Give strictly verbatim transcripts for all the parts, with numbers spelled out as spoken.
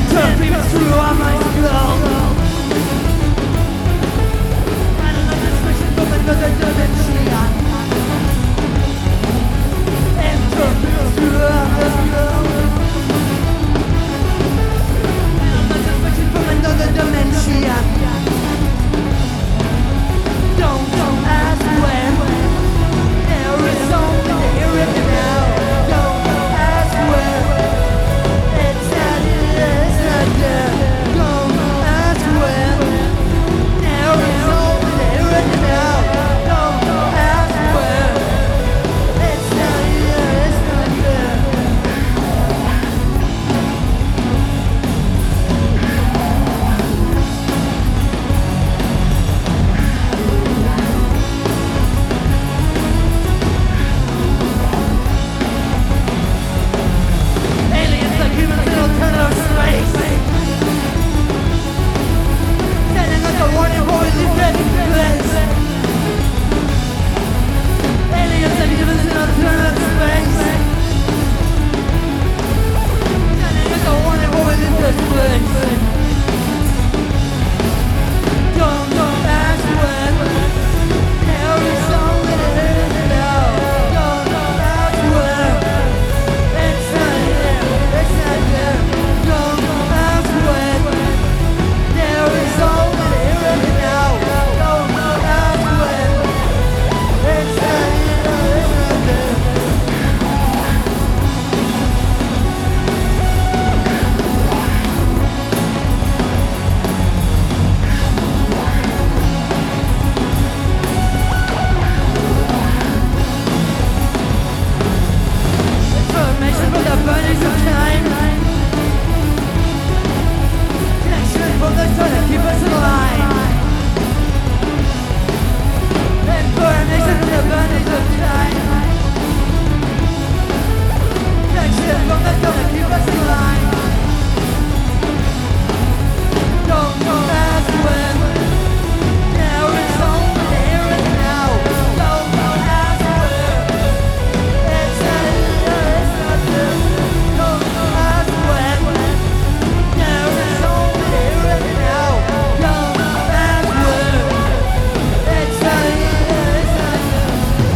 Enter beams through on my skull. I don't know this mission from another dimension. Enter beams through on my skull. I don't know this mission from another dimension. Don't, don't ask when. There is only here and now. Don't, don't ask when. It's not here, it's not there. Don't ask when. There is only here and now. Don't, don't ask when. It's not here, it's not there. Aliens like humans in alternative space, sending us a warning for the dreading place. Aliens like humans in alternative space, sending us a warning for the place. Don't, don't ask when. There is only here and now. Don't, don't ask when. It's not here, it's not there. Don't ask when. There is only here and now. Don't ask when. It's not here, it's not there. Information from the burnings of time. Connection from the sun that keep us alive. Information from the burnings of time. Connection from the sun that keep us alive. Don't, don't ask when. There is only here and now. Don't, don't ask when. It's not here, it's not there. Don't, don't ask when. There is only here and now. Don't ask when. It's not here, it's not there.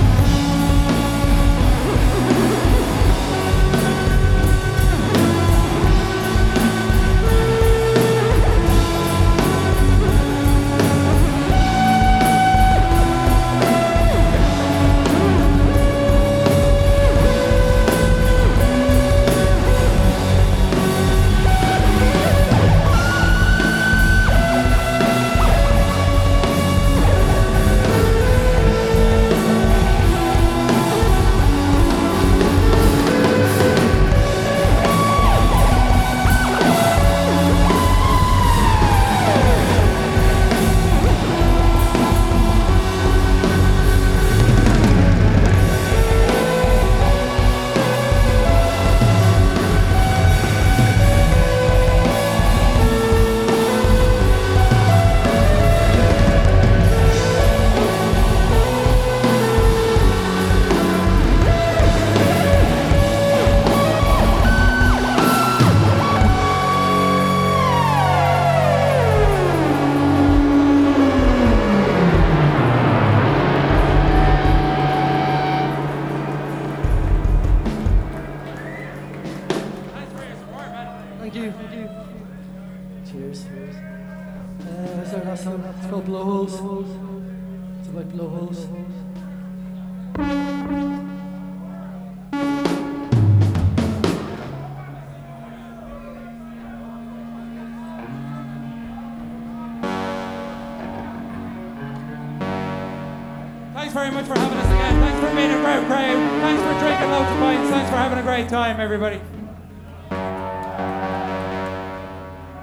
Thank you, thank you. Cheers. Uh, what's our last song? It's called Blowholes. It's about blowholes. Thanks very much for having us again. Thanks for being a great crowd. Thanks for drinking loads of pints. Thanks for having a great time, everybody.